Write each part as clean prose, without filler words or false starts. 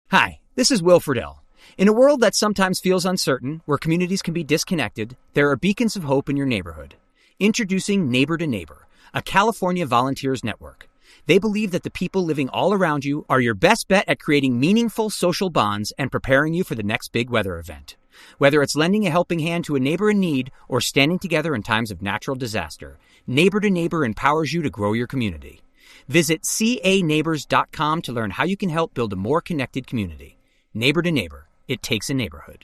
Hi, this is Will Friedle. In a world that sometimes feels uncertain, where communities can be disconnected, there are beacons of hope in your neighborhood. Introducing Neighbor to Neighbor, a California volunteers network. They believe that the people living all around you are your best bet at creating meaningful social bonds and preparing you for the next big weather event. Whether it's lending a helping hand to a neighbor in need or standing together in times of natural disaster, Neighbor to Neighbor empowers you to grow your community. Visit caneighbors.com to learn how you can help build a more connected community. Neighbor to Neighbor. It takes a neighborhood.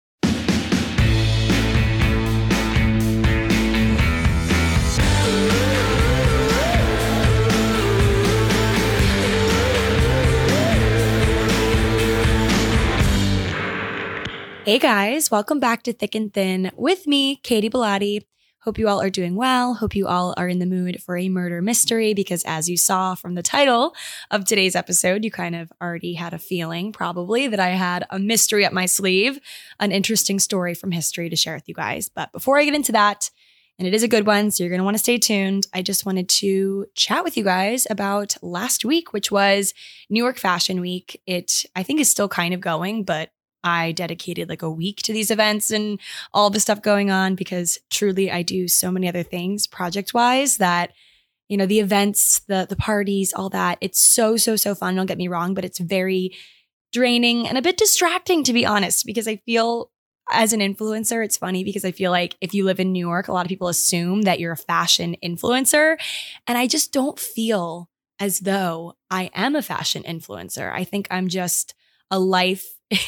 Hey guys, welcome back to Thick and Thin with me, Katie Bellotti. Hope you all are doing well. Hope you all are in the mood for a murder mystery because as you saw from the title of today's episode, you kind of already had a feeling probably that I had a mystery up my sleeve, an interesting story from history to share with you guys. But before I get into that, and it is a good one, so you're going to want to stay tuned, I just wanted to chat with you guys about last week, which was New York Fashion Week. It, I think, is still kind of going, but I dedicated like a week to these events and all the stuff going on because truly I do so many other things project-wise that, you know, the events, the parties, all that, it's so fun. Don't get me wrong, but it's very draining and a bit distracting, to be honest, because I feel as an influencer, it's funny because I feel like if you live in New York, a lot of people assume that you're a fashion influencer. And I just don't feel as though I am a fashion influencer. I think I'm just a life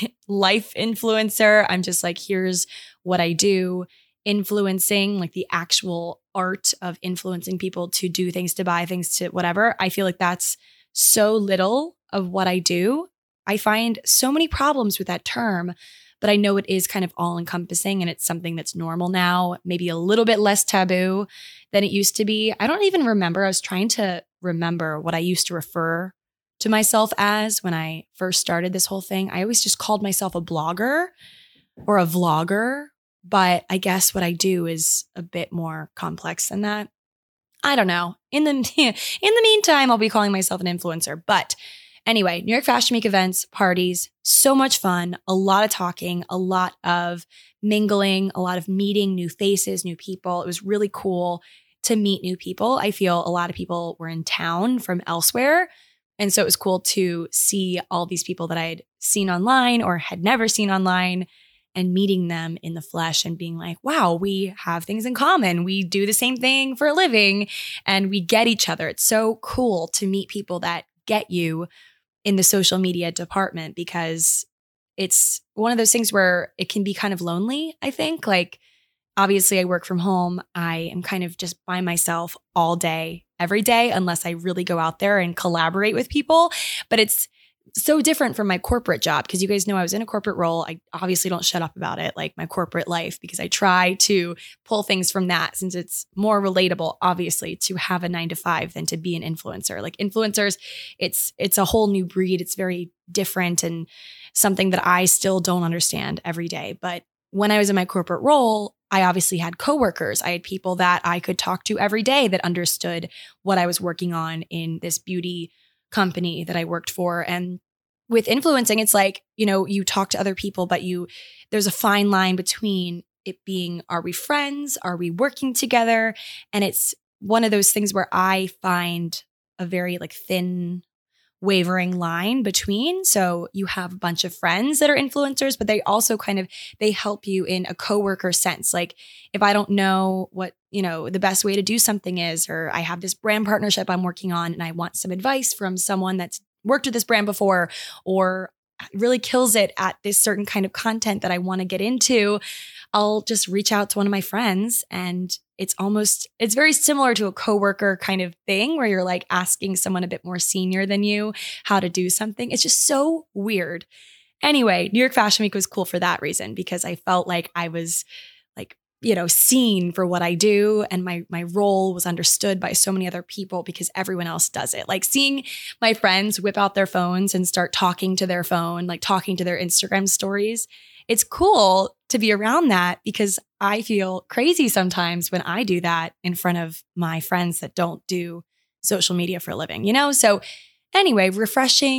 influencer. I'm just like, here's what I do. Influencing, like the actual art of influencing people to do things, to buy things, to whatever. I feel like that's so little of what I do. I find so many problems with that term, but I know it is kind of all encompassing and it's something that's normal now, maybe a little bit less taboo than it used to be. I don't even remember. I was trying to remember what I used to refer to myself as when I first started this whole thing. I always just called myself a blogger or a vlogger, but I guess what I do is a bit more complex than that. I don't know. In the meantime, I'll be calling myself an influencer. But anyway, New York Fashion Week events, parties, so much fun, a lot of talking, a lot of mingling, a lot of meeting new faces, new people. It was really cool to meet new people. I feel a lot of people were in town from elsewhere. And so it was cool to see all these people that I had seen online or had never seen online and meeting them in the flesh and being like, wow, we have things in common. We do the same thing for a living and we get each other. It's so cool to meet people that get you in the social media department because it's one of those things where it can be kind of lonely, I think. Like, obviously, I work from home. I am kind of just by myself all day, every day, unless I really go out there and collaborate with people. But it's so different from my corporate job because you guys know I was in a corporate role. I obviously don't shut up about it, like my corporate life, because I try to pull things from that since it's more relatable, obviously, to have a 9 to 5 than to be an influencer. Like influencers, it's a whole new breed. It's very different and something that I still don't understand every day. But when I was in my corporate role, I obviously had coworkers. I had people that I could talk to every day that understood what I was working on in this beauty company that I worked for. And with influencing, it's like, you know, you talk to other people, but there's a fine line between it being, are we friends? Are we working together? And it's one of those things where I find a very like thin wavering line between. So you have a bunch of friends that are influencers, but they also they help you in a coworker sense. Like if I don't know what, you know, the best way to do something is, or I have this brand partnership I'm working on and I want some advice from someone that's worked with this brand before, or really kills it at this certain kind of content that I want to get into, I'll just reach out to one of my friends and it's very similar to a coworker kind of thing where you're like asking someone a bit more senior than you how to do something. It's just so weird. Anyway, New York Fashion Week was cool for that reason because I felt like I was like, you know, seen for what I do and my role was understood by so many other people because everyone else does it. Like seeing my friends whip out their phones and start talking to their phone, like talking to their Instagram stories. It's cool to be around that because I feel crazy sometimes when I do that in front of my friends that don't do social media for a living, you know? So anyway, refreshing,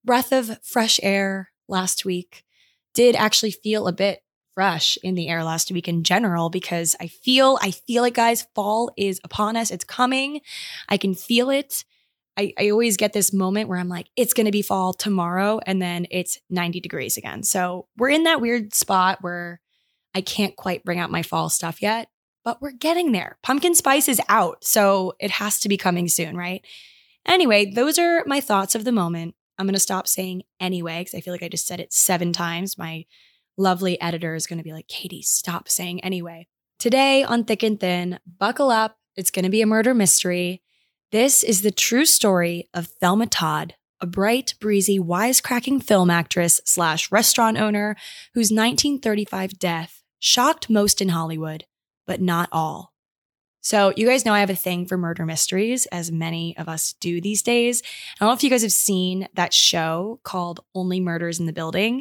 breath of fresh air last week. Did actually feel a bit fresh in the air last week in general, because I feel like, guys, fall is upon us. It's coming. I can feel it. I always get this moment where I'm like, it's going to be fall tomorrow, and then it's 90 degrees again. So we're in that weird spot where I can't quite bring out my fall stuff yet, but we're getting there. Pumpkin spice is out, so it has to be coming soon, right? Anyway, those are my thoughts of the moment. I'm going to stop saying anyway, because I feel like I just said it 7 times. My lovely editor is going to be like, Katie, stop saying anyway. Today on Thick and Thin, buckle up. It's going to be a murder mystery. This is the true story of Thelma Todd, a bright, breezy, wisecracking film actress / restaurant owner whose 1935 death shocked most in Hollywood, but not all. So you guys know I have a thing for murder mysteries, as many of us do these days. I don't know if you guys have seen that show called Only Murders in the Building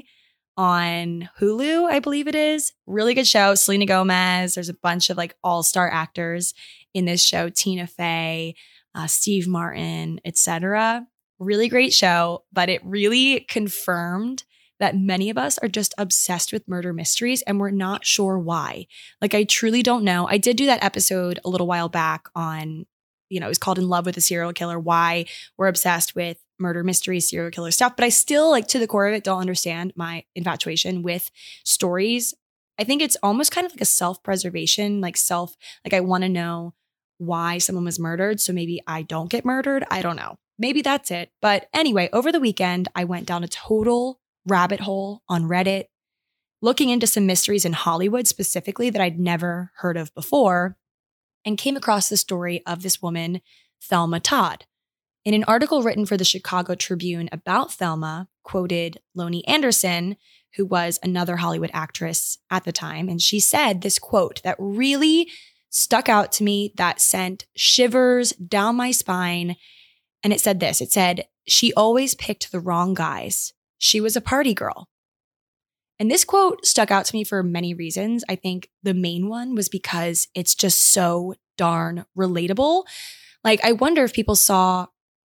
on Hulu, I believe it is. Really good show. Selena Gomez. There's a bunch of like all-star actors in this show. Tina Fey, Steve Martin, etc. Really great show, but it really confirmed that many of us are just obsessed with murder mysteries and we're not sure why. Like, I truly don't know. I did do that episode a little while back on, it was called In Love with a Serial Killer, why we're obsessed with murder mysteries, serial killer stuff. But I still, like, to the core of it, don't understand my infatuation with stories. I think it's almost kind of like a self-preservation, like I want to know why someone was murdered, so maybe I don't get murdered. I don't know. Maybe that's it. But anyway, over the weekend, I went down a total rabbit hole on Reddit, looking into some mysteries in Hollywood specifically that I'd never heard of before, and came across the story of this woman, Thelma Todd. In an article written for the Chicago Tribune about Thelma, quoted Loni Anderson, who was another Hollywood actress at the time, and she said this quote that really stuck out to me, that sent shivers down my spine. And it said this, it said, "She always picked the wrong guys. She was a party girl." And this quote stuck out to me for many reasons. I think the main one was because it's just so darn relatable. Like, I wonder if people saw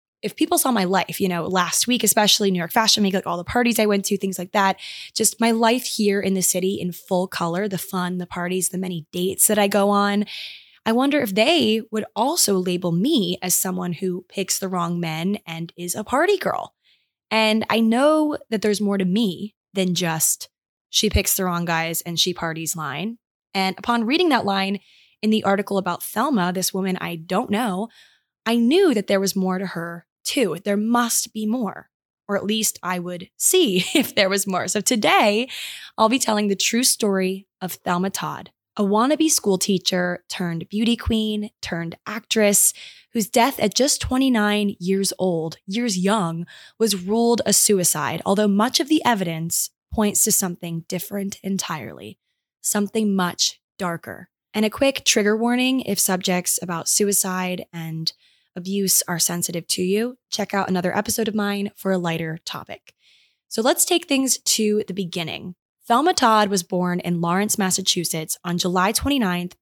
my life, last week, especially New York Fashion Week, like all the parties I went to, things like that, just my life here in the city in full color, the fun, the parties, the many dates that I go on. I wonder if they would also label me as someone who picks the wrong men and is a party girl. And I know that there's more to me than just she picks the wrong guys and she parties line. And upon reading that line in the article about Thelma, this woman I don't know, I knew that there was more to her too. There must be more, or at least I would see if there was more. So today, I'll be telling the true story of Thelma Todd, a wannabe school teacher turned beauty queen turned actress whose death at just 29 years old, years young, was ruled a suicide, although much of the evidence points to something different entirely, something much darker. And a quick trigger warning if subjects about suicide and abuse are sensitive to you, check out another episode of mine for a lighter topic. So let's take things to the beginning. Thelma Todd was born in Lawrence, Massachusetts on July 29th,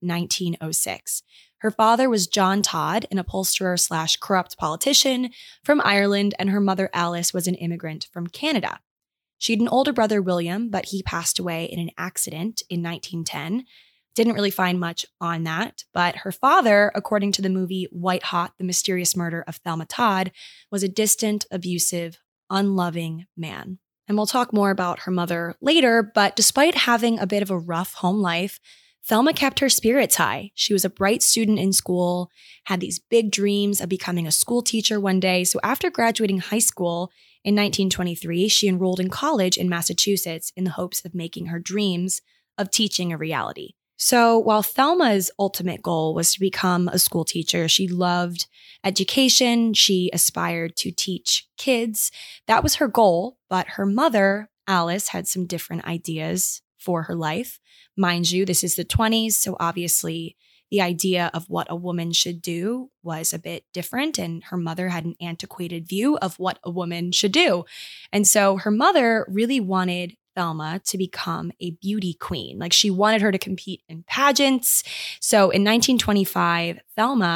1906. Her father was John Todd, an upholsterer / corrupt politician from Ireland, and her mother Alice was an immigrant from Canada. She had an older brother, William, but he passed away in an accident in 1910. Didn't really find much on that, but her father, according to the movie White Hot, The Mysterious Murder of Thelma Todd, was a distant, abusive, unloving man. And we'll talk more about her mother later, but despite having a bit of a rough home life, Thelma kept her spirits high. She was a bright student in school, had these big dreams of becoming a school teacher one day. So after graduating high school in 1923, she enrolled in college in Massachusetts in the hopes of making her dreams of teaching a reality. So while Thelma's ultimate goal was to become a school teacher, she loved education. She aspired to teach kids. That was her goal, but her mother, Alice, had some different ideas for her life. Mind you, this is the 20s, so obviously the idea of what a woman should do was a bit different, and her mother had an antiquated view of what a woman should do. And so her mother really wanted Thelma to become a beauty queen. Like, she wanted her to compete in pageants. So in 1925, Thelma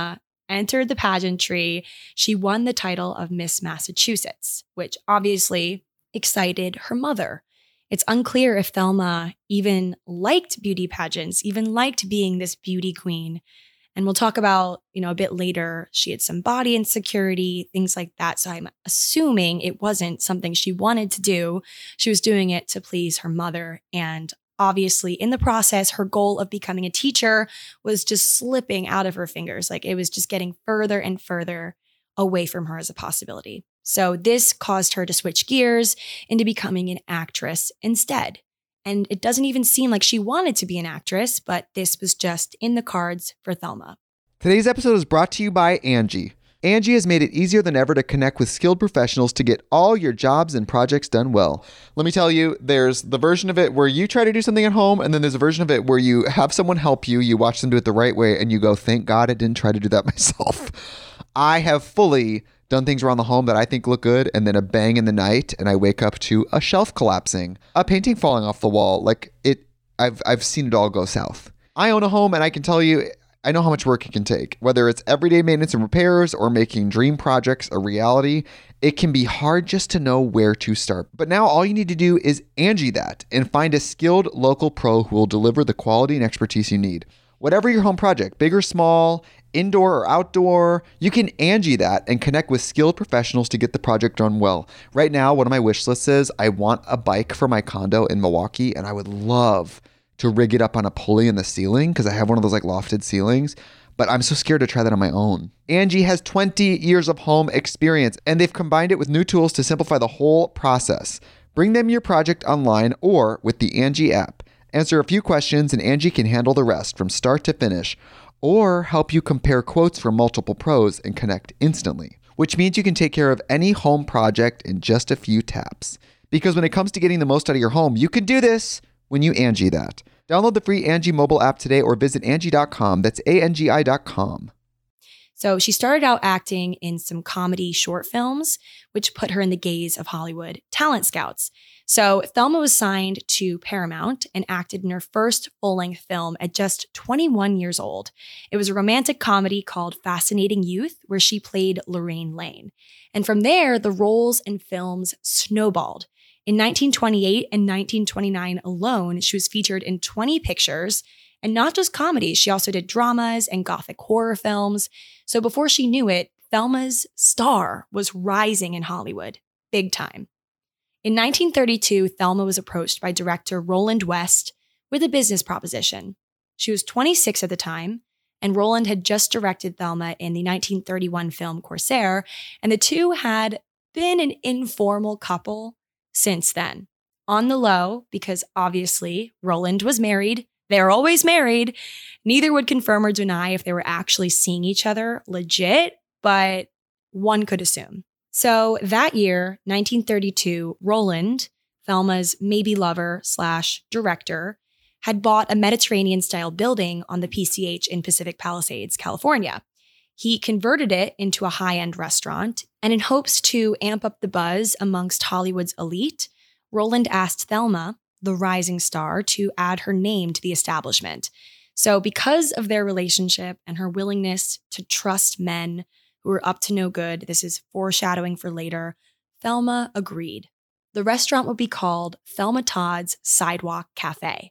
entered the pageantry, she won the title of Miss Massachusetts, which obviously excited her mother. It's unclear if Thelma even liked beauty pageants, even liked being this beauty queen. And we'll talk about, a bit later, she had some body insecurity, things like that. So I'm assuming it wasn't something she wanted to do. She was doing it to please her mother. And obviously, in the process, her goal of becoming a teacher was just slipping out of her fingers. Like it was just getting further and further away from her as a possibility. So this caused her to switch gears into becoming an actress instead. And it doesn't even seem like she wanted to be an actress, but this was just in the cards for Thelma. Today's episode is brought to you by Angie. Angie has made it easier than ever to connect with skilled professionals to get all your jobs and projects done well. Let me tell you, there's the version of it where you try to do something at home, and then there's a version of it where you have someone help you, you watch them do it the right way, and you go, thank God I didn't try to do that myself. I have fully done things around the home that I think look good, and then a bang in the night, and I wake up to a shelf collapsing, a painting falling off the wall. I've seen it all go south. I own a home, and I can tell you, I know how much work it can take. Whether it's everyday maintenance and repairs or making dream projects a reality, it can be hard just to know where to start. But now all you need to do is Angie that and find a skilled local pro who will deliver the quality and expertise you need. Whatever your home project, big or small, indoor or outdoor, you can Angie that and connect with skilled professionals to get the project done well. Right now, one of my wish lists is I want a bike for my condo in Milwaukee, and I would love to rig it up on a pulley in the ceiling because I have one of those lofted ceilings, but I'm so scared to try that on my own. Angie has 20 years of home experience, and they've combined it with new tools to simplify the whole process. Bring them your project online or with the Angie app. Answer a few questions and Angie can handle the rest from start to finish, or help you compare quotes from multiple pros and connect instantly, which means you can take care of any home project in just a few taps. Because when it comes to getting the most out of your home, you can do this when you Angie that. Download the free Angie mobile app today or visit Angie.com. That's ANGI.com. So she started out acting in some comedy short films, which put her in the gaze of Hollywood talent scouts. So Thelma was signed to Paramount and acted in her first full-length film at just 21 years old. It was a romantic comedy called Fascinating Youth, where she played Lorraine Lane. And from there, the roles and films snowballed. In 1928 and 1929 alone, she was featured in 20 pictures, and not just comedies. She also did dramas and gothic horror films. So before she knew it, Thelma's star was rising in Hollywood, big time. In 1932, Thelma was approached by director Roland West with a business proposition. She was 26 at the time, and Roland had just directed Thelma in the 1931 film Corsair, and the two had been an informal couple since then. On the low, because obviously Roland was married. They're always married. Neither would confirm or deny if they were actually seeing each other legit, but one could assume. So that year, 1932, Roland, Thelma's maybe lover / director, had bought a Mediterranean-style building on the PCH in Pacific Palisades, California. He converted it into a high-end restaurant, and in hopes to amp up the buzz amongst Hollywood's elite, Roland asked Thelma, the rising star, to add her name to the establishment. So because of their relationship and her willingness to trust men who were up to no good, this is foreshadowing for later, Thelma agreed. The restaurant would be called Thelma Todd's Sidewalk Cafe.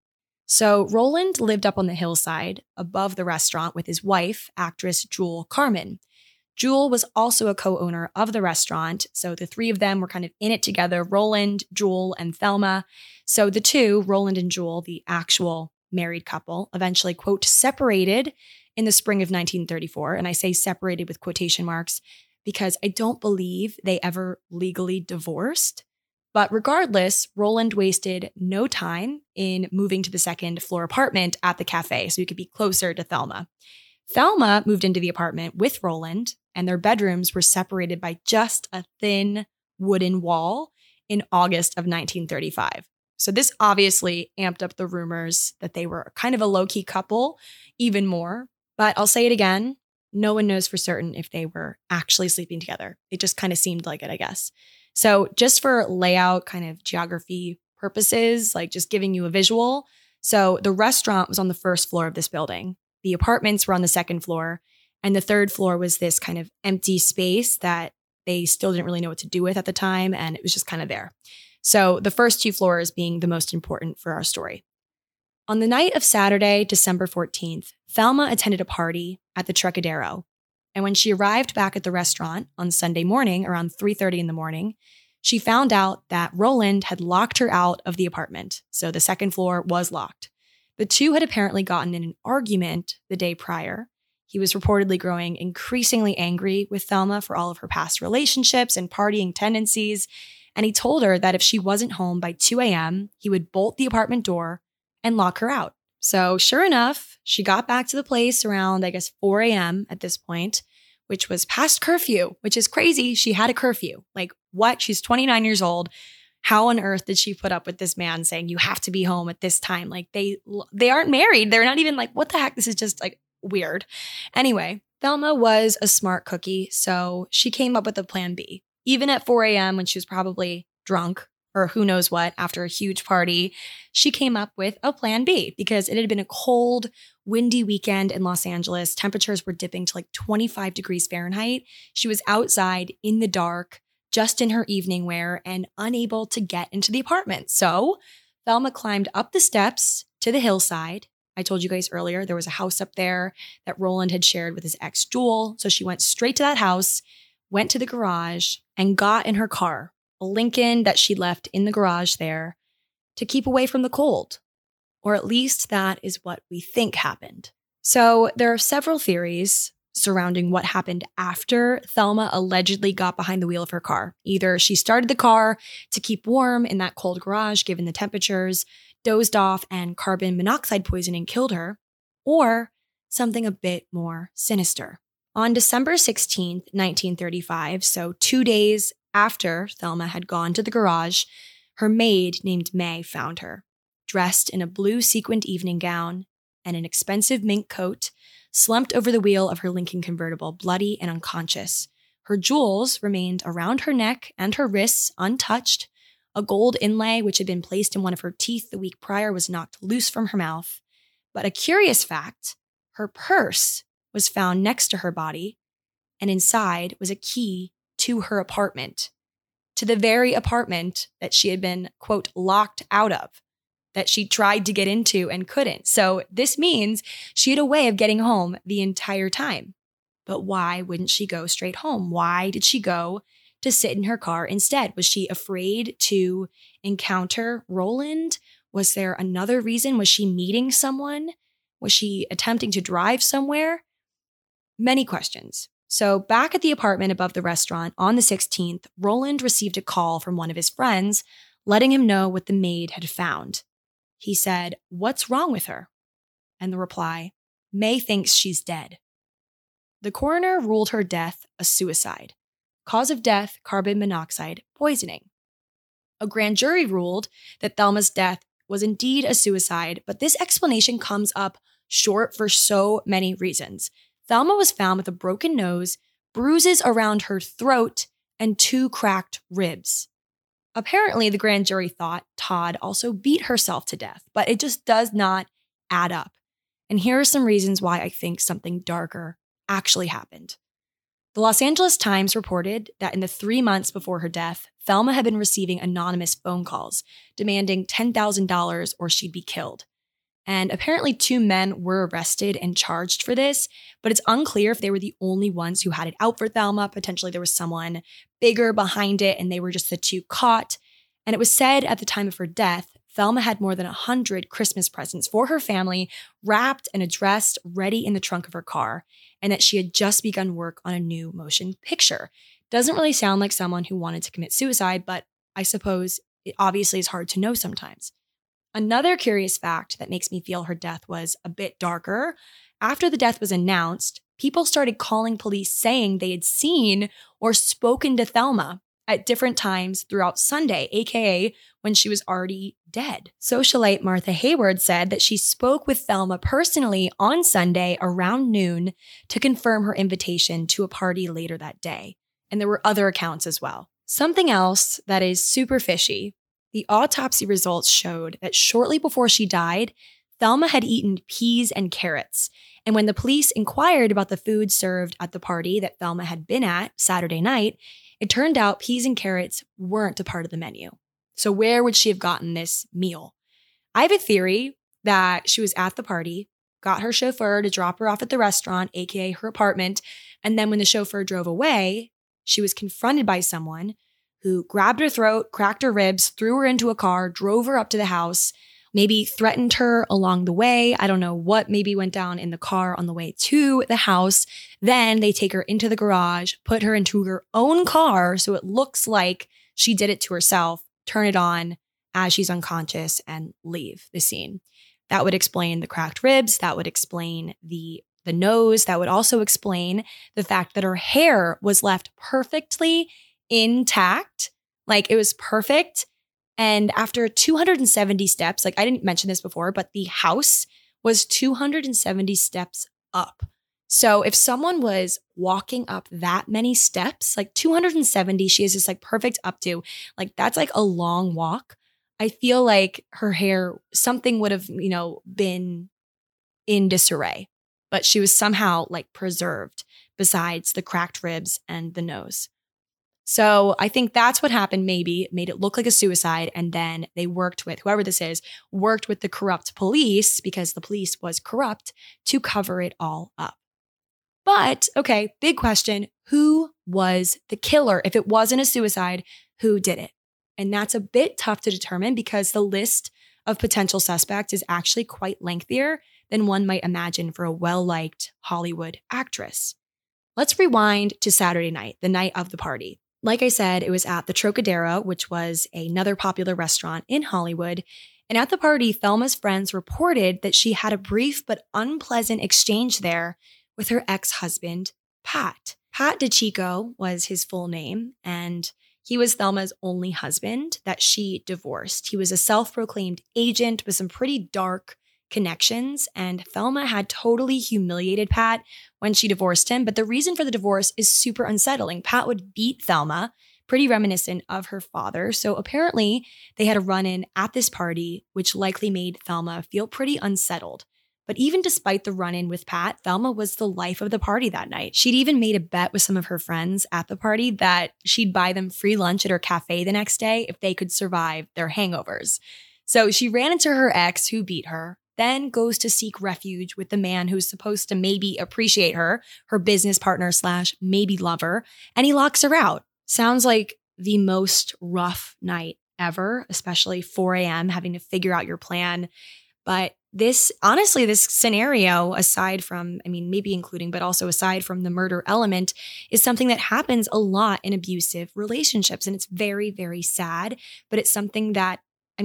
So Roland lived up on the hillside above the restaurant with his wife, actress Jewel Carmen. Jewel was also a co-owner of the restaurant, so the three of them were kind of in it together, Roland, Jewel, and Thelma. So the two, Roland and Jewel, the actual married couple, eventually, quote, separated in the spring of 1934. And I say separated with quotation marks because I don't believe they ever legally divorced. But regardless, Roland wasted no time in moving to the second floor apartment at the cafe so he could be closer to Thelma. Thelma moved into the apartment with Roland, and their bedrooms were separated by just a thin wooden wall in August of 1935. So this obviously amped up the rumors that they were kind of a low-key couple even more. But I'll say it again, no one knows for certain if they were actually sleeping together. It just kind of seemed like it, I guess. So just for layout kind of geography purposes, like just giving you a visual. So the restaurant was on the first floor of this building. The apartments were on the second floor, And the third floor was this kind of empty space that they still didn't really know what to do with at the time. And it was just kind of there. So the first 2 floors being the most important for our story. On the night of Saturday, December 14th, Thelma attended a party at the Trocadero. And when she arrived back at the restaurant on Sunday morning around 3:30 in the morning, she found out that Roland had locked her out of the apartment. So the second floor was locked. The two had apparently gotten in an argument the day prior. He was reportedly growing increasingly angry with Thelma for all of her past relationships and partying tendencies. And he told her that if she wasn't home by 2 a.m., he would bolt the apartment door and lock her out. So sure enough, she got back to the place around, 4 a.m. at this point, which was past curfew, which is crazy. She had a curfew. Like what? She's 29 years old. How on earth did she put up with this man saying you have to be home at this time? Like they aren't married. They're not even like, what the heck? This is just like weird. Anyway, Thelma was a smart cookie, so she came up with a plan B. Even at 4 a.m. when she was probably drunk or who knows what after a huge party, she came up with a plan B because it had been a cold, windy weekend in Los Angeles. Temperatures were dipping to 25 degrees Fahrenheit. She was outside in the dark, just in her evening wear and unable to get into the apartment. So Thelma climbed up the steps to the hillside. I told you guys earlier, there was a house up there that Roland had shared with his ex, Jewel. So she went straight to that house, went to the garage, and got in her car, a Lincoln that she left in the garage there to keep away from the cold. Or at least that is what we think happened. So there are several theories surrounding what happened after Thelma allegedly got behind the wheel of her car. Either she started the car to keep warm in that cold garage given the temperatures, dozed off, and carbon monoxide poisoning killed her, or something a bit more sinister. On December 16th, 1935, so 2 days after Thelma had gone to the garage, her maid named May found her, dressed in a blue sequined evening gown and an expensive mink coat, slumped over the wheel of her Lincoln convertible, bloody and unconscious. Her jewels remained around her neck and her wrists untouched. A gold inlay, which had been placed in one of her teeth the week prior, was knocked loose from her mouth. But a curious fact, her purse was found next to her body, and inside was a key to her apartment, to the very apartment that she had been, quote, locked out of, that she tried to get into and couldn't. So this means she had a way of getting home the entire time. But why wouldn't she go straight home? Why did she go to sit in her car instead? Was she afraid to encounter Roland? Was there another reason? Was she meeting someone? Was she attempting to drive somewhere? Many questions. So back at the apartment above the restaurant on the 16th, Roland received a call from one of his friends, letting him know what the maid had found. He said, "What's wrong with her?" And the reply, "May thinks she's dead." The coroner ruled her death a suicide. Cause of death, carbon monoxide poisoning. A grand jury ruled that Thelma's death was indeed a suicide, but this explanation comes up short for so many reasons. Thelma was found with a broken nose, bruises around her throat, and 2 cracked ribs. Apparently, the grand jury thought Todd also beat herself to death, but it just does not add up. And here are some reasons why I think something darker actually happened. The Los Angeles Times reported that in the 3 months before her death, Thelma had been receiving anonymous phone calls demanding $10,000 or she'd be killed. And apparently 2 men were arrested and charged for this, but it's unclear if they were the only ones who had it out for Thelma. Potentially there was someone bigger behind it and they were just the 2 caught. And it was said at the time of her death, Thelma had more than 100 Christmas presents for her family, wrapped and addressed, ready in the trunk of her car, and that she had just begun work on a new motion picture. Doesn't really sound like someone who wanted to commit suicide, but I suppose it obviously is hard to know sometimes. Another curious fact that makes me feel her death was a bit darker. After the death was announced, people started calling police saying they had seen or spoken to Thelma at different times throughout Sunday, aka when she was already dead. Socialite Martha Hayward said that she spoke with Thelma personally on Sunday around noon to confirm her invitation to a party later that day. And there were other accounts as well. Something else that is super fishy. The autopsy results showed that shortly before she died, Thelma had eaten peas and carrots. And when the police inquired about the food served at the party that Thelma had been at Saturday night, it turned out peas and carrots weren't a part of the menu. So where would she have gotten this meal? I have a theory that she was at the party, got her chauffeur to drop her off at the restaurant, aka her apartment, and then when the chauffeur drove away, she was confronted by someone who grabbed her throat, cracked her ribs, threw her into a car, drove her up to the house, maybe threatened her along the way. I don't know what maybe went down in the car on the way to the house. Then they take her into the garage, put her into her own car so it looks like she did it to herself, turn it on as she's unconscious, and leave the scene. That would explain the cracked ribs. That would explain the nose. That would also explain the fact that her hair was left perfectly intact. Like it was perfect. And after 270 steps, like I didn't mention this before, but the house was 270 steps up. So if someone was walking up that many steps, like 270, she has this like perfect up to, like that's like a long walk. I feel like her hair, something would have, been in disarray, but she was somehow like preserved besides the cracked ribs and the nose. So I think that's what happened, maybe made it look like a suicide. And then they worked with, whoever this is, worked with the corrupt police, because the police was corrupt, to cover it all up. But, okay, big question. Who was the killer? If it wasn't a suicide, who did it? And that's a bit tough to determine because the list of potential suspects is actually quite lengthier than one might imagine for a well-liked Hollywood actress. Let's rewind to Saturday night, the night of the party. Like I said, it was at the Trocadero, which was another popular restaurant in Hollywood. And at the party, Thelma's friends reported that she had a brief but unpleasant exchange there with her ex-husband, Pat. Pat DiCicco was his full name, and he was Thelma's only husband that she divorced. He was a self-proclaimed agent with some pretty dark connections, and Thelma had totally humiliated Pat when she divorced him. But the reason for the divorce is super unsettling. Pat would beat Thelma, pretty reminiscent of her father. So apparently they had a run-in at this party, which likely made Thelma feel pretty unsettled. But even despite the run-in with Pat, Thelma was the life of the party that night. She'd even made a bet with some of her friends at the party that she'd buy them free lunch at her cafe the next day if they could survive their hangovers. So she ran into her ex, who beat her, then goes to seek refuge with the man who's supposed to maybe appreciate her business partner / maybe lover, and he locks her out. Sounds like the most rough night ever, especially 4 a.m. having to figure out your plan. But this scenario, aside from, maybe including, but also aside from the murder element, is something that happens a lot in abusive relationships. And it's very, very sad, but it's something that,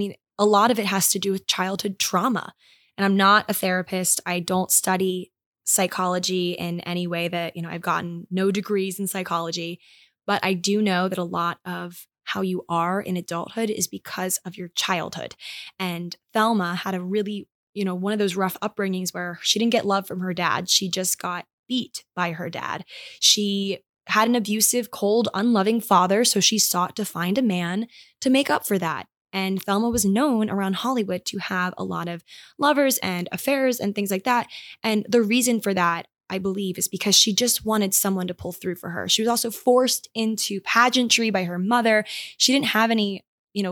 a lot of it has to do with childhood trauma. And I'm not a therapist. I don't study psychology in any way that, I've gotten no degrees in psychology, but I do know that a lot of how you are in adulthood is because of your childhood. And Thelma had a really, one of those rough upbringings where she didn't get love from her dad. She just got beat by her dad. She had an abusive, cold, unloving father, so she sought to find a man to make up for that. And Thelma was known around Hollywood to have a lot of lovers and affairs and things like that. And the reason for that, I believe, is because she just wanted someone to pull through for her. She was also forced into pageantry by her mother. She didn't have any,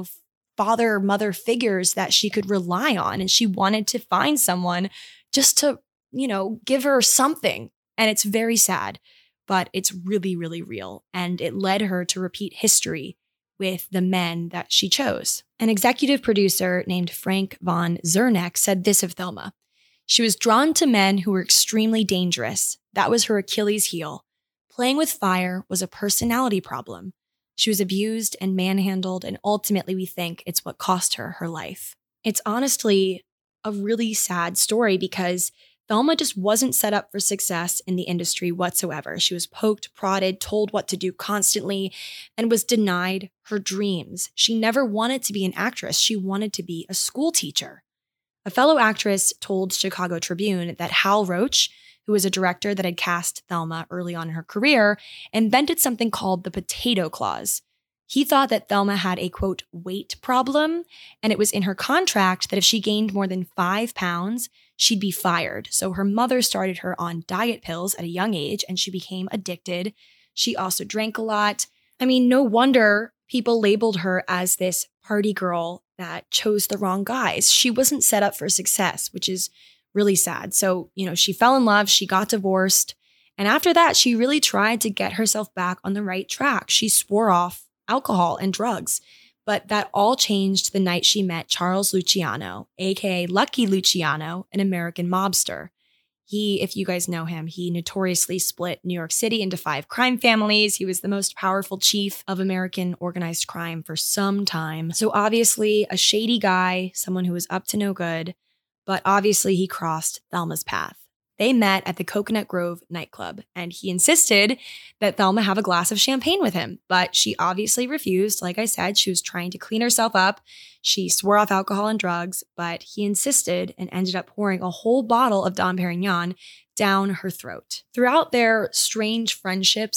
father or mother figures that she could rely on. And she wanted to find someone just to, give her something. And it's very sad, but it's really, really real. And it led her to repeat history with the men that she chose. An executive producer named Frank von Zerneck said this of Thelma: "She was drawn to men who were extremely dangerous. That was her Achilles heel. Playing with fire was a personality problem. She was abused and manhandled, and ultimately we think it's what cost her her life." It's honestly a really sad story because Thelma just wasn't set up for success in the industry whatsoever. She was poked, prodded, told what to do constantly, and was denied her dreams. She never wanted to be an actress. She wanted to be a school teacher. A fellow actress told Chicago Tribune that Hal Roach, who was a director that had cast Thelma early on in her career, invented something called the potato clause. He thought that Thelma had a, quote, weight problem, and it was in her contract that if she gained more than 5 pounds, she'd be fired. So her mother started her on diet pills at a young age, and she became addicted. She also drank a lot. I mean, no wonder people labeled her as this party girl that chose the wrong guys. She wasn't set up for success, which is really sad. So, she fell in love, she got divorced, and after that, she really tried to get herself back on the right track. She swore off alcohol and drugs. But that all changed the night she met Charles Luciano, aka Lucky Luciano, an American mobster. He, if you guys know him, he notoriously split New York City into 5 crime families. He was the most powerful chief of American organized crime for some time. So obviously a shady guy, someone who was up to no good, but obviously he crossed Thelma's path. They met at the Coconut Grove nightclub, and he insisted that Thelma have a glass of champagne with him, but she obviously refused. Like I said, she was trying to clean herself up. She swore off alcohol and drugs, but he insisted and ended up pouring a whole bottle of Dom Perignon down her throat. Throughout their strange friendship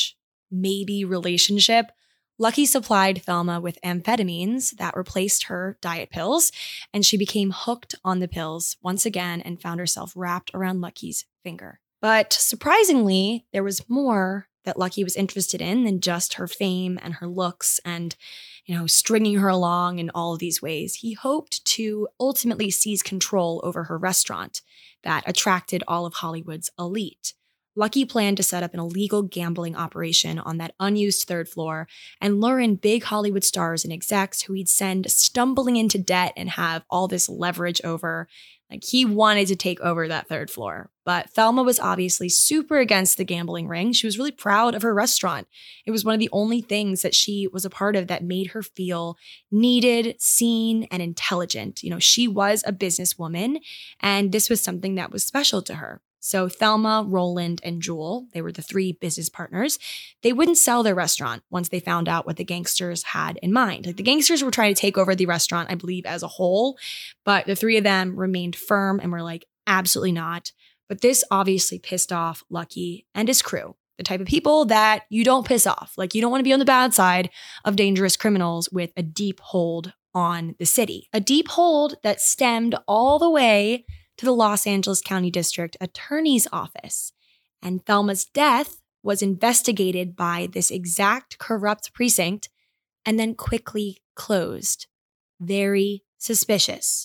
/ maybe relationship, Lucky supplied Thelma with amphetamines that replaced her diet pills, and she became hooked on the pills once again and found herself wrapped around Lucky's finger. But surprisingly, there was more that Lucky was interested in than just her fame and her looks and, stringing her along in all of these ways. He hoped to ultimately seize control over her restaurant that attracted all of Hollywood's elite. Lucky planned to set up an illegal gambling operation on that unused 3rd floor and lure in big Hollywood stars and execs who he'd send stumbling into debt and have all this leverage over. Like, he wanted to take over that 3rd floor. But Thelma was obviously super against the gambling ring. She was really proud of her restaurant. It was one of the only things that she was a part of that made her feel needed, seen, and intelligent. She was a businesswoman, and this was something that was special to her. So Thelma, Roland, and Jewel, they were the 3 business partners. They wouldn't sell their restaurant once they found out what the gangsters had in mind. Like, the gangsters were trying to take over the restaurant, I believe, as a whole, but the 3 of them remained firm and were like, absolutely not. But this obviously pissed off Lucky and his crew, the type of people that you don't piss off. Like, you don't want to be on the bad side of dangerous criminals with a deep hold on the city. A deep hold that stemmed all the way to the Los Angeles County District Attorney's Office. And Thelma's death was investigated by this exact corrupt precinct and then quickly closed. Very suspicious.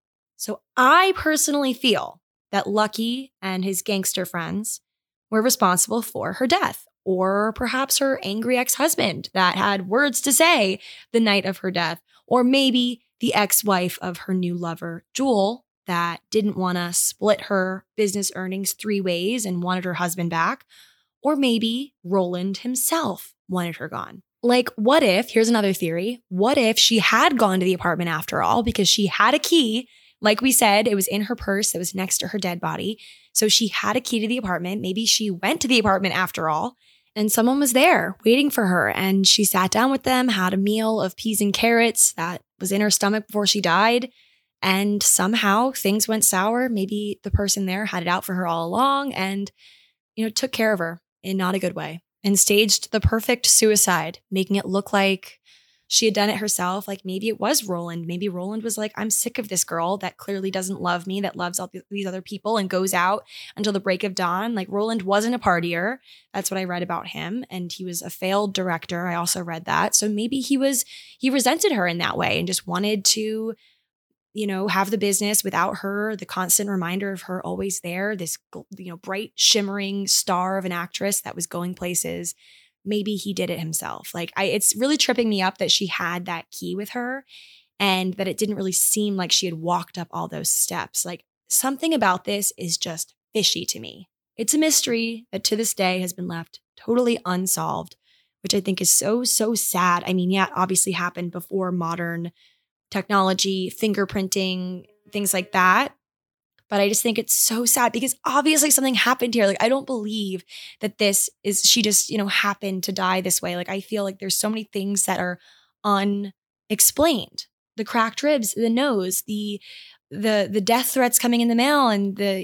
So I personally feel that Lucky and his gangster friends were responsible for her death, or perhaps her angry ex-husband that had words to say the night of her death, or maybe the ex-wife of her new lover, Jewel, that didn't want to split her business earnings 3 ways and wanted her husband back. Or maybe Roland himself wanted her gone. Like, what if, here's another theory, what if she had gone to the apartment after all because she had a key? Like we said, it was in her purse that was next to her dead body. So she had a key to the apartment. Maybe she went to the apartment after all, and someone was there waiting for her. And she sat down with them, had a meal of peas and carrots that was in her stomach before she died. And somehow things went sour. Maybe the person there had it out for her all along and, took care of her in not a good way and staged the perfect suicide, making it look like she had done it herself. Like, maybe it was Roland. Maybe Roland was like, I'm sick of this girl that clearly doesn't love me, that loves all these other people and goes out until the break of dawn. Like, Roland wasn't a partier. That's what I read about him. And he was a failed director. I also read that. So maybe he resented her in that way and just wanted to have the business without her, the constant reminder of her always there, this, bright, shimmering star of an actress that was going places. Maybe he did it himself. Like, it's really tripping me up that she had that key with her and that it didn't really seem like she had walked up all those steps. Like, something about this is just fishy to me. It's a mystery that to this day has been left totally unsolved, which I think is so, so sad. I mean, yeah, it obviously happened before modern technology, fingerprinting, things like that. But I just think it's so sad because obviously something happened here. Like, I don't believe that she just, happened to die this way. Like, I feel like there's so many things that are unexplained. The cracked ribs, the nose, the death threats coming in the mail, and the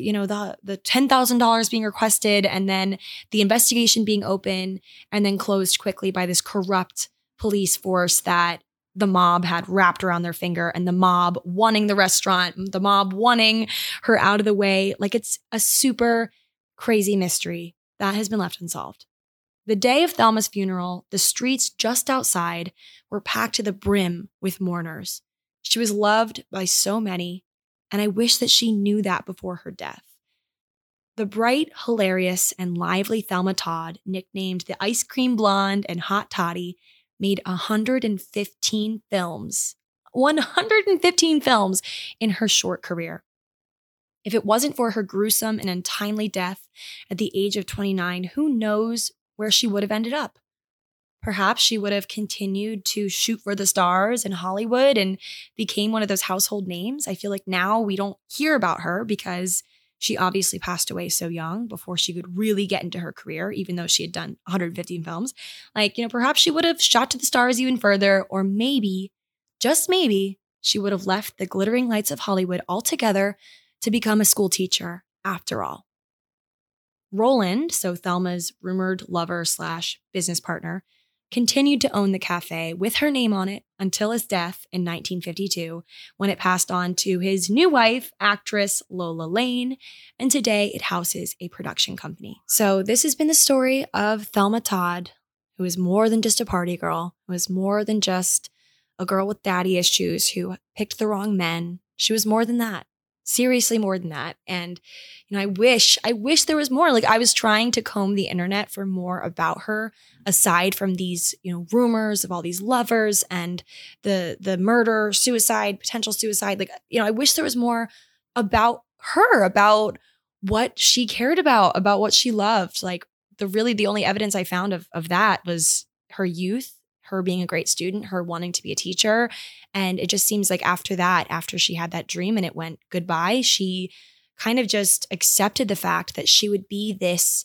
$10,000 being requested, and then the investigation being open and then closed quickly by this corrupt police force that the mob had wrapped around their finger, and the mob wanting the restaurant, the mob wanting her out of the way. Like, it's a super crazy mystery that has been left unsolved. The day of Thelma's funeral, the streets just outside were packed to the brim with mourners. She was loved by so many, and I wish that she knew that before her death. The bright, hilarious, and lively Thelma Todd, nicknamed the Ice Cream Blonde and Hot Toddy, made 115 films. 115 films in her short career. If it wasn't for her gruesome and untimely death at the age of 29, who knows where she would have ended up? Perhaps she would have continued to shoot for the stars in Hollywood and became one of those household names. I feel like now we don't hear about her because she obviously passed away so young before she could really get into her career, even though she had done 115 films. Like, perhaps she would have shot to the stars even further, or maybe, just maybe, she would have left the glittering lights of Hollywood altogether to become a school teacher after all. Roland, so Thelma's rumored lover / business partner, continued to own the cafe with her name on it until his death in 1952, when it passed on to his new wife, actress Lola Lane, and today it houses a production company. So this has been the story of Thelma Todd, who is more than just a party girl, who is more than just a girl with daddy issues who picked the wrong men. She was more than that. Seriously more than that. And, I wish there was more. Like, I was trying to comb the internet for more about her, aside from these, rumors of all these lovers and the murder, suicide, potential suicide. Like, I wish there was more about her, about what she cared about what she loved. Like, the only evidence I found of that was her youth, her being a great student, her wanting to be a teacher. And it just seems like after that, after she had that dream and it went goodbye, she kind of just accepted the fact that she would be this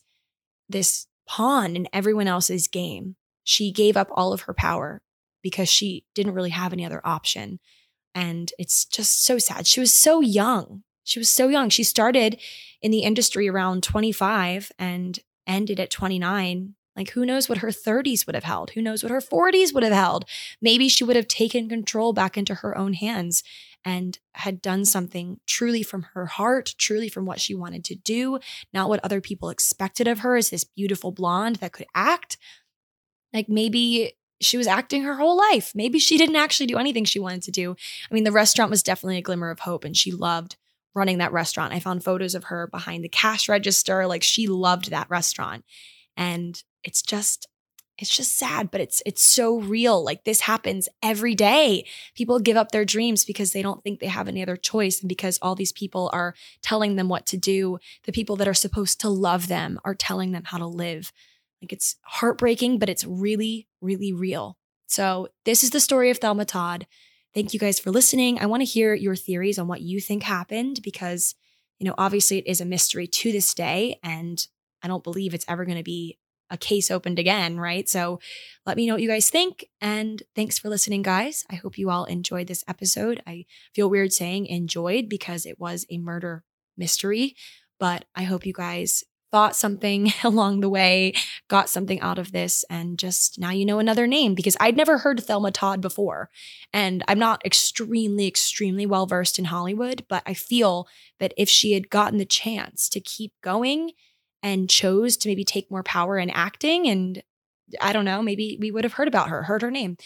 pawn in everyone else's game. She gave up all of her power because she didn't really have any other option. And it's just so sad. She was so young. She started in the industry around 25 and ended at 29. Like, who knows what her 30s would have held? Who knows what her 40s would have held? Maybe she would have taken control back into her own hands and had done something truly from her heart, truly from what she wanted to do, not what other people expected of her as this beautiful blonde that could act. Like, maybe she was acting her whole life. Maybe she didn't actually do anything she wanted to do. I mean, the restaurant was definitely a glimmer of hope, and she loved running that restaurant. I found photos of her behind the cash register. Like, she loved that restaurant. And it's just sad, but it's so real. Like, this happens every day. People give up their dreams because they don't think they have any other choice, and because all these people are telling them what to do. The people that are supposed to love them are telling them how to live. Like, it's heartbreaking, but it's really, really real. So this is the story of Thelma Todd. Thank you guys for listening. I want to hear your theories on what you think happened because, obviously it is a mystery to this day, and I don't believe it's ever going to be a case opened again, right? So let me know what you guys think. And thanks for listening, guys. I hope you all enjoyed this episode. I feel weird saying enjoyed because it was a murder mystery, but I hope you guys thought something along the way, got something out of this, and just now you know another name, because I'd never heard Thelma Todd before. And I'm not extremely, extremely well-versed in Hollywood, but I feel that if she had gotten the chance to keep going and chose to maybe take more power in acting, and I don't know, maybe we would have heard about her, heard her name.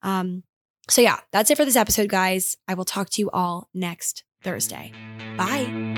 So yeah, that's it for this episode, guys. I will talk to you all next Thursday. Bye.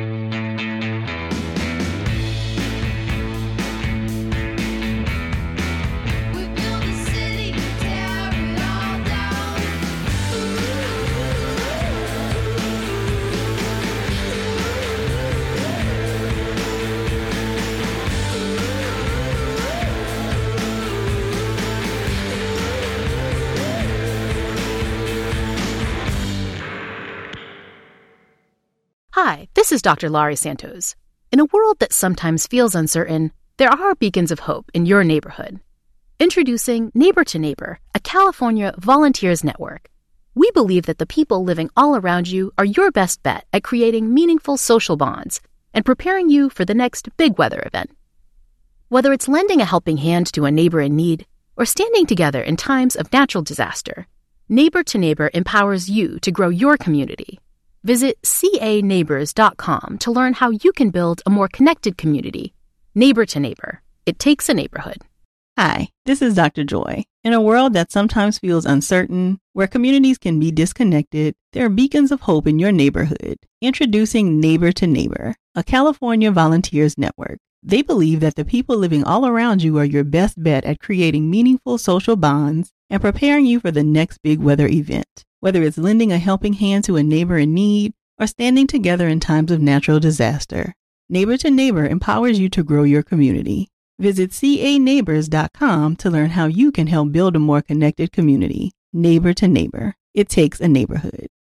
Hi, this is Dr. Laurie Santos. In a world that sometimes feels uncertain, there are beacons of hope in your neighborhood. Introducing Neighbor to Neighbor, a California volunteers network. We believe that the people living all around you are your best bet at creating meaningful social bonds and preparing you for the next big weather event. Whether it's lending a helping hand to a neighbor in need, or standing together in times of natural disaster. Neighbor to Neighbor empowers you to grow your community. Visit caneighbors.com to learn how you can build a more connected community. Neighbor to Neighbor. It takes a neighborhood. Hi, this is Dr. Joy. In a world that sometimes feels uncertain, where communities can be disconnected, there are beacons of hope in your neighborhood. Introducing Neighbor to Neighbor, a California volunteers network. They believe that the people living all around you are your best bet at creating meaningful social bonds and preparing you for the next big weather event, whether it's lending a helping hand to a neighbor in need or standing together in times of natural disaster. Neighbor to Neighbor empowers you to grow your community. Visit caneighbors.com to learn how you can help build a more connected community. Neighbor to Neighbor. It takes a neighborhood.